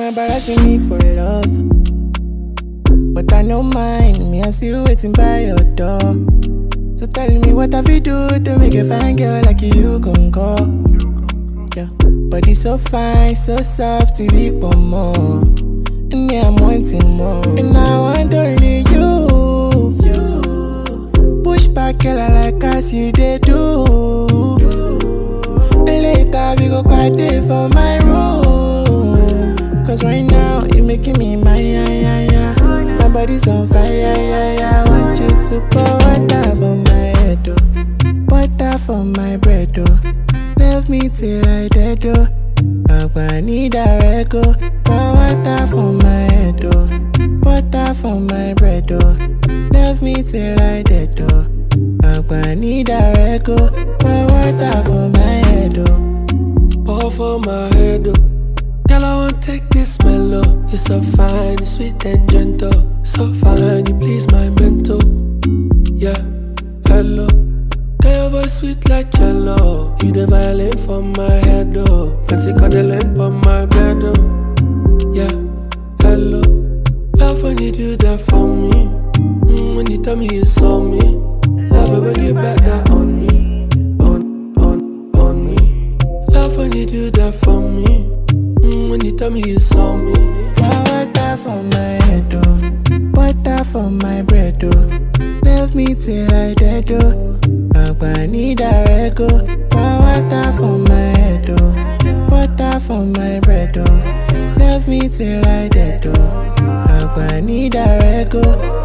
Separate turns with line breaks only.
embarrassing me for love. But I don't mind, me I'm still waiting by your door. So tell me what have you do to make a fine girl like you gon' go. Yeah, body so fine, so soft, to be for more. And yeah, I'm wanting more. And I want only you. Push back, girl, I like as you they do. And later we go party for my room. Cause right now, you're making me my My body's on fire, I want you to pour water for my head, oh. Water for my bread, oh. Love me till I dead, oh. I need a rego. Pour water for my head, oh. Water for my bread, oh. Love me till I dead, oh. I need a rego. Pour water for my head, oh.
Pour for my head, oh. Girl, I won't take this mellow. You're so fine, you're sweet and gentle. So fine, you please my mental. Yeah, hello. Girl, your voice sweet like cello. You the violin for my head, oh. Can take all the length for my bed, oh. Yeah, hello. Love when you do that for me. When you tell me you saw me. Love it when you back that on me. On me. Love when you do that for me. When you tell me you saw me.
Water for my head, oh. Water for my bread, oh. Love me till I dead, oh. I need a rego. Water for my head, oh. Water for my bread, oh. Love me till I dead, oh. I need a rego.